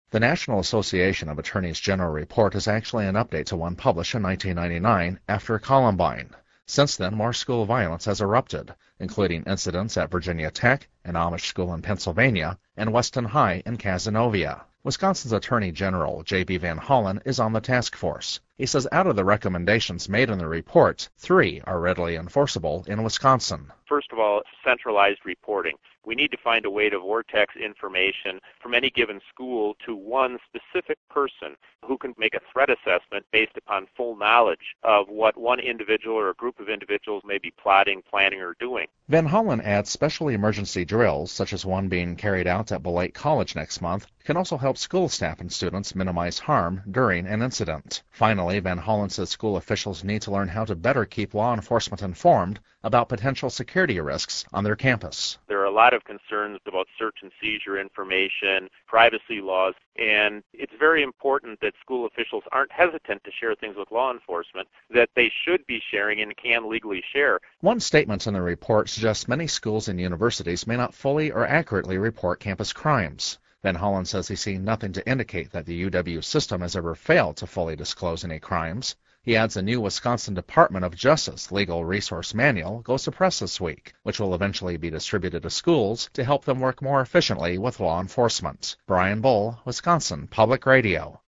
The National Association of Attorneys General report is actually an update to one published in 1999 after Columbine. Since then, more school violence has erupted, including incidents at Virginia Tech, an Amish school in Pennsylvania, and Weston High in Cazenovia. Wisconsin's Attorney General J.B. Van Hollen is on the task force. He says out of the recommendations made in the report, 3 are readily enforceable in Wisconsin. First of all, centralized reporting. We need to find a way to vortex information from any given school to one specific person who can make a threat assessment based upon full knowledge of what one individual or a group of individuals may be plotting, planning, or doing. Van Hollen adds special emergency drills, such as one being carried out at Belake College next month, can also help school staff and students minimize harm during an incident. Finally, Van Hollen says school officials need to learn how to better keep law enforcement informed about potential security risks on their campus. There are a lot of concerns about search and seizure information, privacy laws, and it's very important that school officials aren't hesitant to share things with law enforcement that they should be sharing and can legally share. One statement in the report suggests many schools and universities may not fully or accurately report campus crimes. Van Hollen says he's seen nothing to indicate that the UW system has ever failed to fully disclose any crimes. He adds a new Wisconsin Department of Justice Legal Resource Manual goes to press this week, which will eventually be distributed to schools to help them work more efficiently with law enforcement. Brian Bull, Wisconsin Public Radio.